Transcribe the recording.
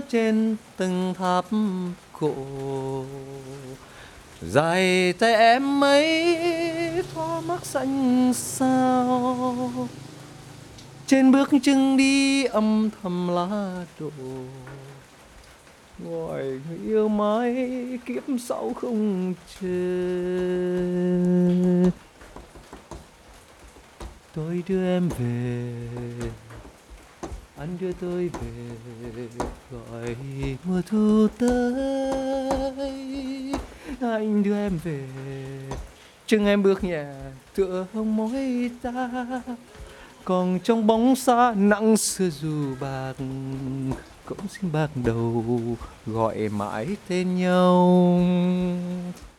trên từng tháp cổ. Dài tay em ấy thoa mắt xanh sao, trên bước chân đi âm thầm lá đổ. Gọi người yêu mãi kiếp sau không chờ. Tôi đưa em về, anh đưa tôi về, gọi mùa thu tới. Anh đưa em về, chân em bước nhẹ tựa hông môi ta. Còn trong bóng xa nặng xưa dù bạc, cũng xin bạc đầu gọi mãi tên nhau.